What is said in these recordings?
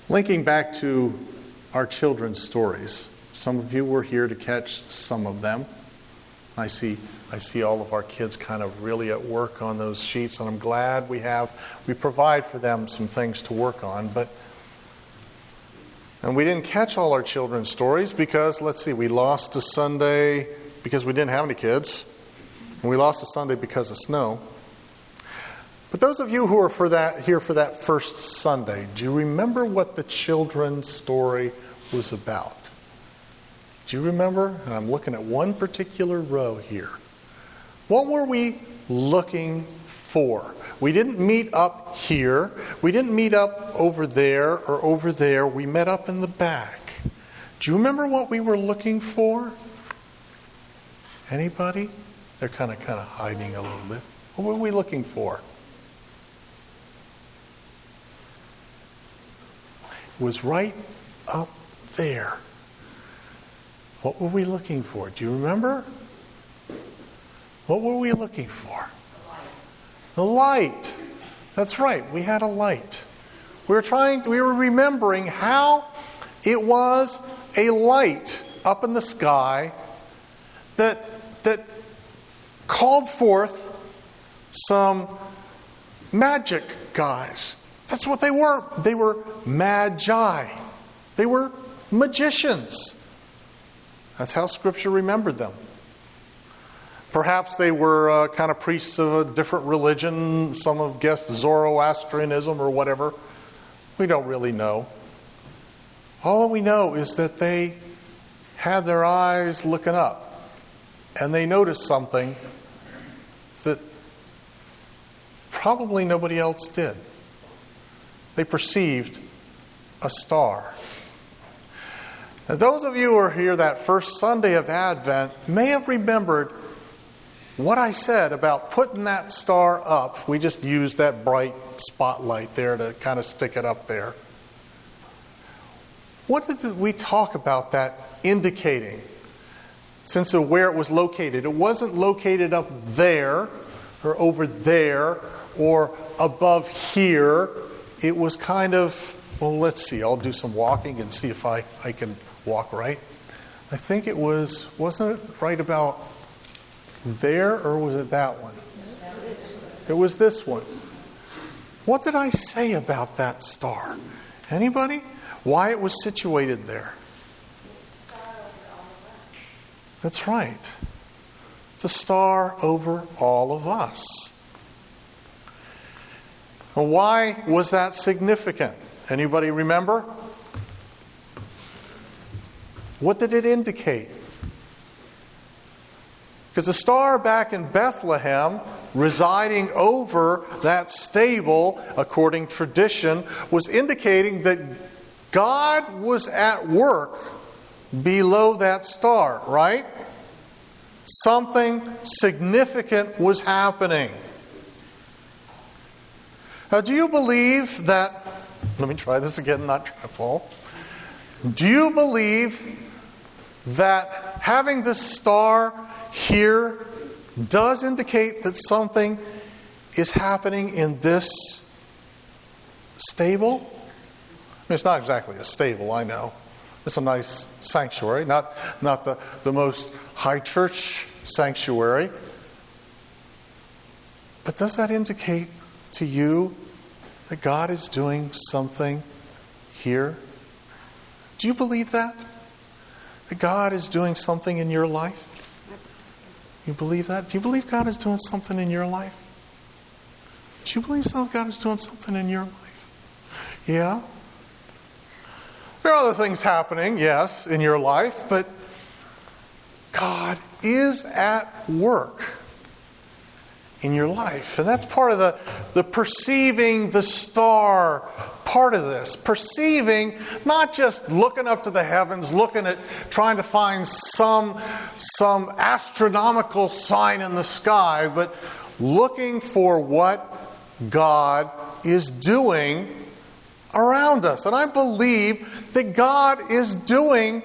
Linking back to our children's stories, some of you were here to catch some of them. I see all of our kids kind of really at work on those sheets, and I'm glad we provide for them some things to work on. And we didn't catch all our children's stories because, we lost a Sunday because we didn't have any kids, and we lost a Sunday because of snow. But those of you who are here for that first Sunday, do you remember what the children's story was about? Do you remember? And I'm looking at one particular row here. What were we looking for? We didn't meet up here. We didn't meet up over there or over there. We met up in the back. Do you remember what we were looking for? Anybody? They're kind of hiding a little bit. What were we looking for? It was right up there. What were we looking for? Do you remember? What were we looking for? The light. That's right. We had a light. We were remembering how it was a light up in the sky that called forth some magic guys. That's what they were. They were magi. They were magicians. That's how Scripture remembered them. Perhaps they were kind of priests of a different religion. Some have guessed Zoroastrianism or whatever. We don't really know. All we know is that they had their eyes looking up, and they noticed something that probably nobody else did. They perceived a star. Now, those of you who are here that first Sunday of Advent may have remembered what I said about putting that star up. We just used that bright spotlight there to kind of stick it up there. What did we talk about that indicating? Since of where it was located. It wasn't located up there or over there or above here. It was kind of, let's see, I'll do some walking and see if I can walk right. I think it wasn't it right about there, or was it that one? It was this one. What did I say about that star? Anybody? Why it was situated there? That's right. The star over all of us. Well, why was that significant? Anybody remember? What did it indicate? Because the star back in Bethlehem, residing over that stable, according to tradition, was indicating that God was at work below that star, right? Something significant was happening. Now, do you believe that... Let me try this again, not trying to fall. Do you believe that having this star here does indicate that something is happening in this stable? I mean, it's not exactly a stable, I know. It's a nice sanctuary, not the most high church sanctuary. But does that indicate to you that God is doing something here? Do you believe that? That God is doing something in your life? You believe that? Do you believe God is doing something in your life? Do you believe God is doing something in your life? Yeah? There are other things happening, yes, in your life, but God is at work in your life. And that's part of the perceiving the star part of this. Perceiving, not just looking up to the heavens, looking at trying to find some astronomical sign in the sky, but looking for what God is doing around us. And I believe that God is doing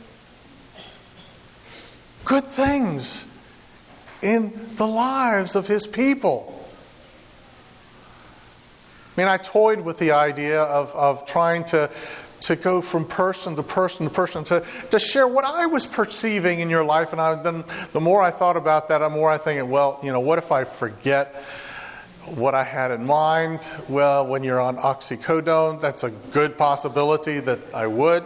good things in the lives of His people. I mean, I toyed with the idea of trying to go from person to person to person to share what I was perceiving in your life. And then the more I thought about that, the more I think, well, what if I forget what I had in mind? Well, when you're on oxycodone, that's a good possibility that I would.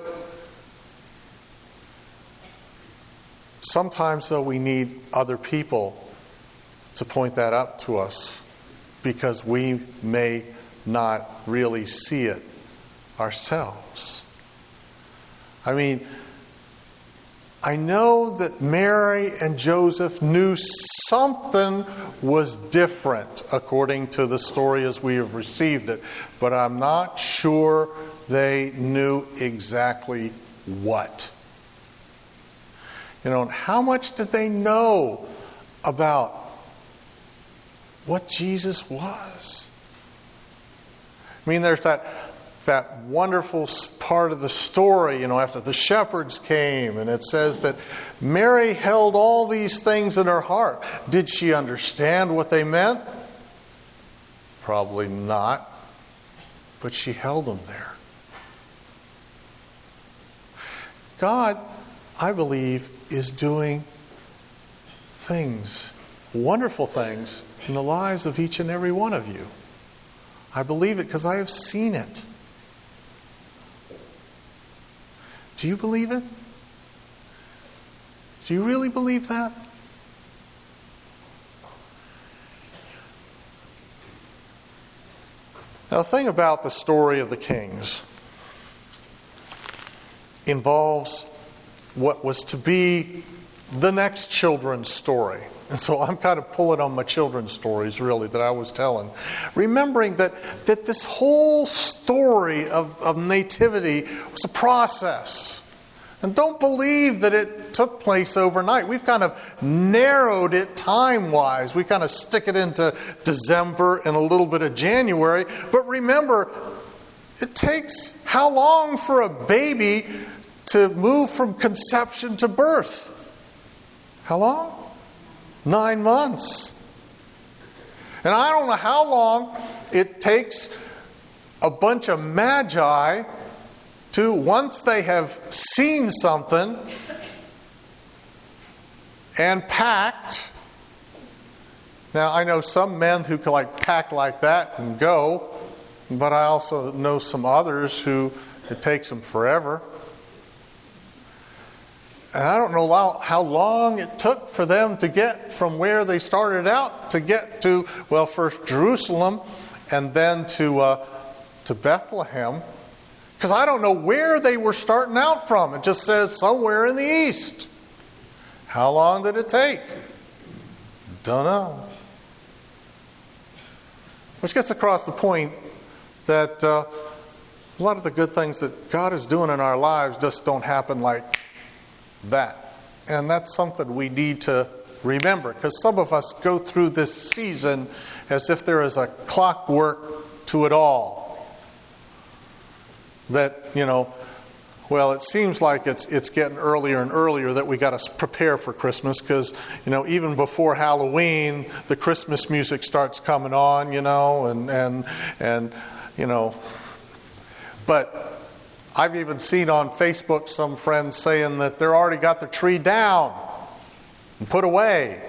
Sometimes, though, we need other people to point that out to us because we may not really see it ourselves. I mean, I know that Mary and Joseph knew something was different according to the story as we have received it, but I'm not sure they knew exactly what. And how much did they know about what Jesus was? I mean, there's that wonderful part of the story, after the shepherds came, and it says that Mary held all these things in her heart. Did she understand what they meant? Probably not. But she held them there. God, I believe, is doing things, wonderful things, in the lives of each and every one of you. I believe it because I have seen it. Do you believe it? Do you really believe that? Now, the thing about the story of the kings involves what was to be the next children's story. And so I'm kind of pulling on my children's stories, really, that I was telling. Remembering that this whole story of nativity was a process. And don't believe that it took place overnight. We've kind of narrowed it time-wise. We kind of stick it into December and a little bit of January. But remember, it takes how long for a baby to move from conception to birth? How long? 9 months. And I don't know how long it takes a bunch of magi to, once they have seen something and packed. Now, I know some men who can pack like that and go, but I also know some others who it takes them forever. And I don't know how long it took for them to get from where they started out to get to, first Jerusalem and then to Bethlehem. Because I don't know where they were starting out from. It just says somewhere in the east. How long did it take? Don't know. Which gets across the point that a lot of the good things that God is doing in our lives just don't happen like that. And that's something we need to remember, because some of us go through this season as if there is a clockwork to it all. That, it seems like it's getting earlier and earlier that we got to prepare for Christmas, because, even before Halloween, the Christmas music starts coming on, but I've even seen on Facebook some friends saying that they're already got the tree down and put away.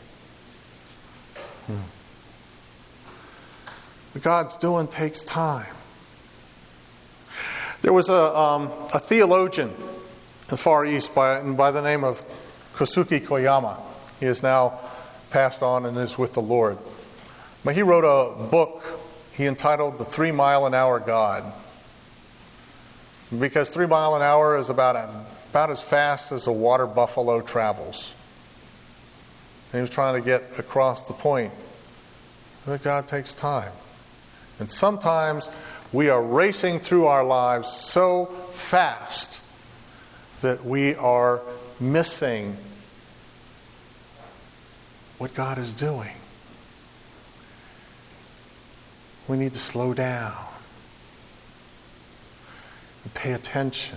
What God's doing takes time. There was a theologian in the Far East by the name of Kosuke Koyama. He is now passed on and is with the Lord. But he wrote a book he entitled The 3 Mile an Hour God. Because 3 miles an hour is about as fast as a water buffalo travels. And he was trying to get across the point that God takes time. And sometimes we are racing through our lives so fast that we are missing what God is doing. We need to slow down and pay attention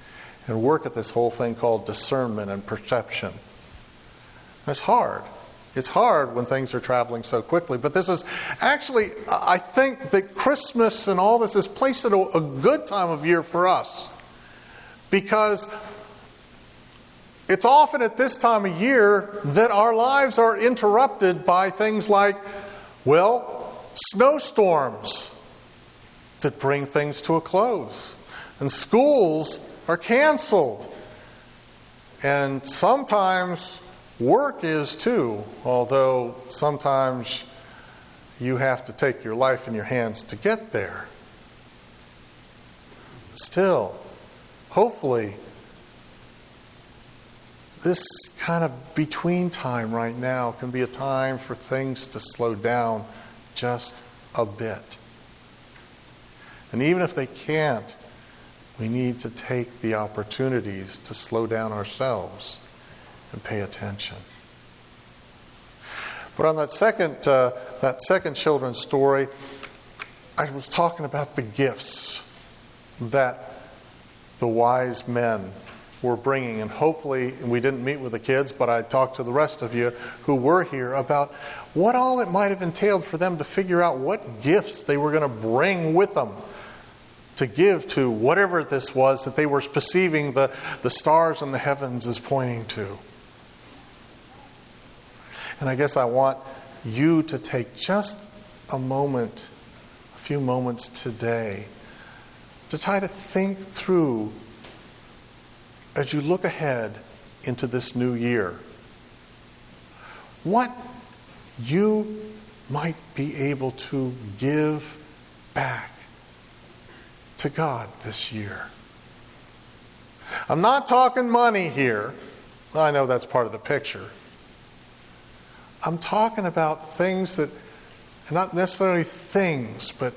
and work at this whole thing called discernment and perception. It's hard. It's hard when things are traveling so quickly. But this is actually, I think that Christmas and all this is placed at a good time of year for us. Because it's often at this time of year that our lives are interrupted by things like, snowstorms that bring things to a close. And schools are canceled. And sometimes work is too, although sometimes you have to take your life in your hands to get there. Still, hopefully, this kind of between time right now can be a time for things to slow down just a bit. And even if they can't, we need to take the opportunities to slow down ourselves and pay attention. But on that second children's story, I was talking about the gifts that the wise men were bringing. And hopefully, we didn't meet with the kids, but I talked to the rest of you who were here about what all it might have entailed for them to figure out what gifts they were going to bring with them to give to whatever this was that they were perceiving the stars in the heavens as pointing to. And I guess I want you to take just a few moments today, to try to think through, as you look ahead into this new year, what you might be able to give back to God this year. I'm not talking money here. I know that's part of the picture. I'm talking about things that, not necessarily things, but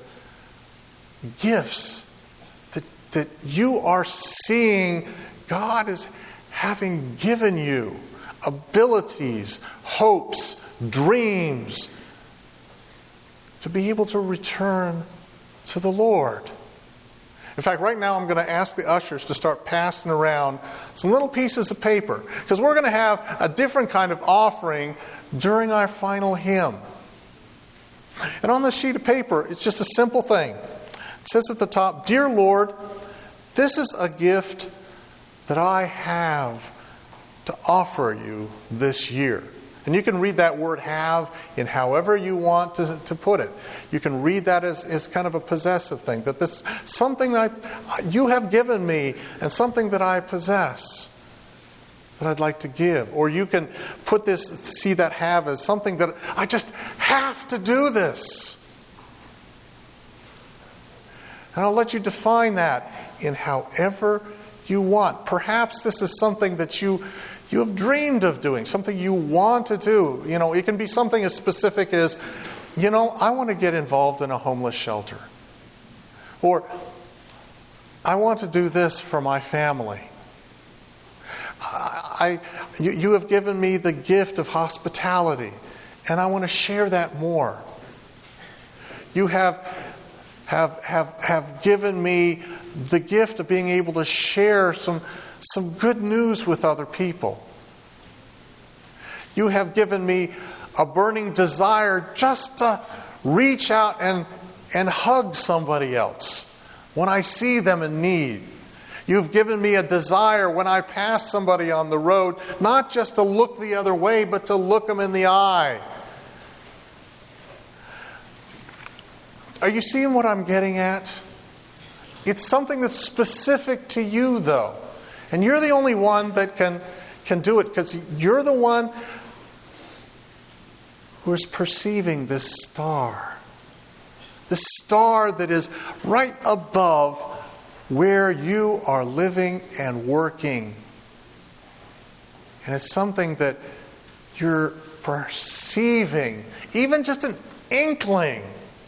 gifts that you are seeing God is having given you. Abilities, hopes, dreams, to be able to return to the Lord. In fact, right now I'm going to ask the ushers to start passing around some little pieces of paper, because we're going to have a different kind of offering during our final hymn. And on this sheet of paper, it's just a simple thing. It says at the top, "Dear Lord, this is a gift that I have to offer you this year." And you can read that word "have" in however you want to put it. You can read that as kind of a possessive thing. That this something that you have given me and something that I possess that I'd like to give. Or you can see that "have" as something that I just have to do this. And I'll let you define that in however you want. Perhaps this is something that you have dreamed of doing, something you want to do. It can be something as specific as, I want to get involved in a homeless shelter. Or, I want to do this for my family. You have given me the gift of hospitality, and I want to share that more. You have given me the gift of being able to share some good news with other people. You have given me a burning desire just to reach out and hug somebody else when I see them in need. You've given me a desire when I pass somebody on the road, not just to look the other way, but to look them in the eye. Are you seeing what I'm getting at? It's something that's specific to you, though. And you're the only one that can do it, because you're the one who is perceiving this star. The star that is right above where you are living and working. And it's something that you're perceiving, even just an inkling.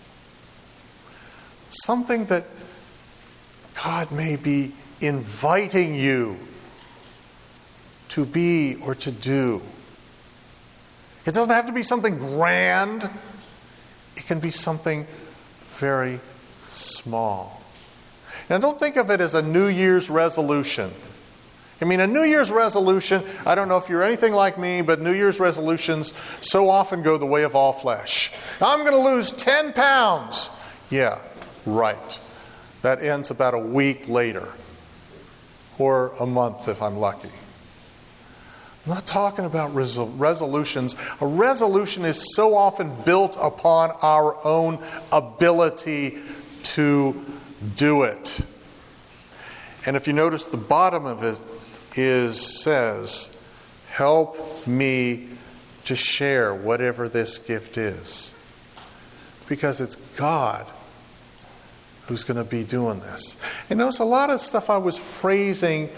Something that God may be inviting you to be or to do. It doesn't have to be something grand. It can be something very small. Now, don't think of it as a New Year's resolution. I mean, a New Year's resolution, I don't know if you're anything like me, but New Year's resolutions so often go the way of all flesh. I'm going to lose 10 pounds. Yeah, right. That ends about a week later. Or a month if I'm lucky. I'm not talking about resolutions. A resolution is so often built upon our own ability to do it. And if you notice, the bottom of it says, help me to share whatever this gift is. Because it's God who's going to be doing this. And notice a lot of stuff I was phrasing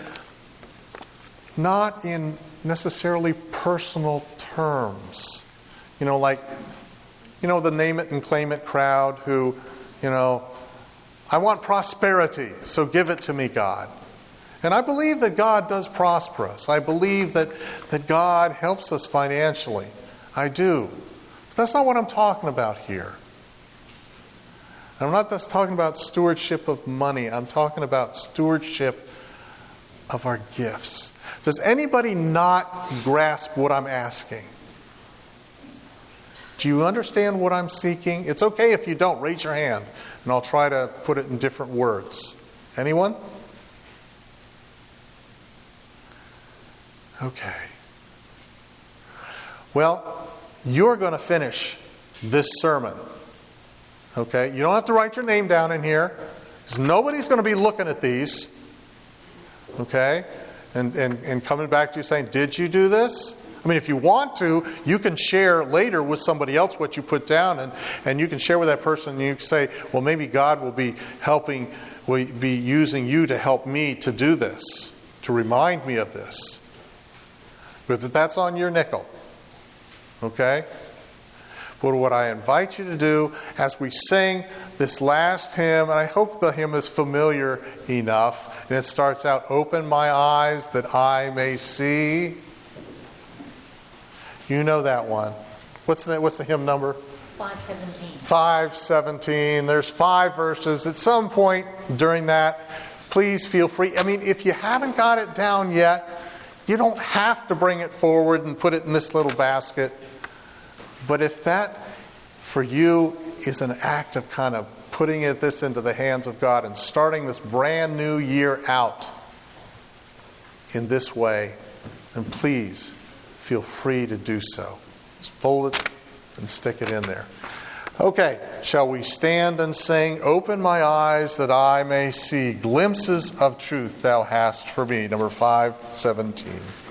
not in necessarily personal terms. Like the name it and claim it crowd who, I want prosperity, so give it to me, God. And I believe that God does prosper us. I believe that God helps us financially. I do. But that's not what I'm talking about here. I'm not just talking about stewardship of money. I'm talking about stewardship of our gifts. Does anybody not grasp what I'm asking? Do you understand what I'm seeking? It's okay if you don't. Raise your hand, and I'll try to put it in different words. Anyone? Okay. Well, you're going to finish this sermon. Okay? You don't have to write your name down in here, because nobody's going to be looking at these. Okay? And coming back to you saying, did you do this? I mean, if you want to, you can share later with somebody else what you put down, and you can share with that person, and you can say, well, maybe God will be using you to help me to do this, to remind me of this. But that's on your nickel. Okay? But what I invite you to do as we sing this last hymn, and I hope the hymn is familiar enough, and it starts out, open my eyes that I may see. You know that one. What's the hymn number? 517. 517. There's 5 verses. At some point during that, please feel free. I mean, if you haven't got it down yet, you don't have to bring it forward and put it in this little basket. But if that, for you, is an act of kind of putting this into the hands of God and starting this brand new year out in this way, then please feel free to do so. Just fold it and stick it in there. Okay, shall we stand and sing, open my eyes that I may see glimpses of truth thou hast for me, number 517.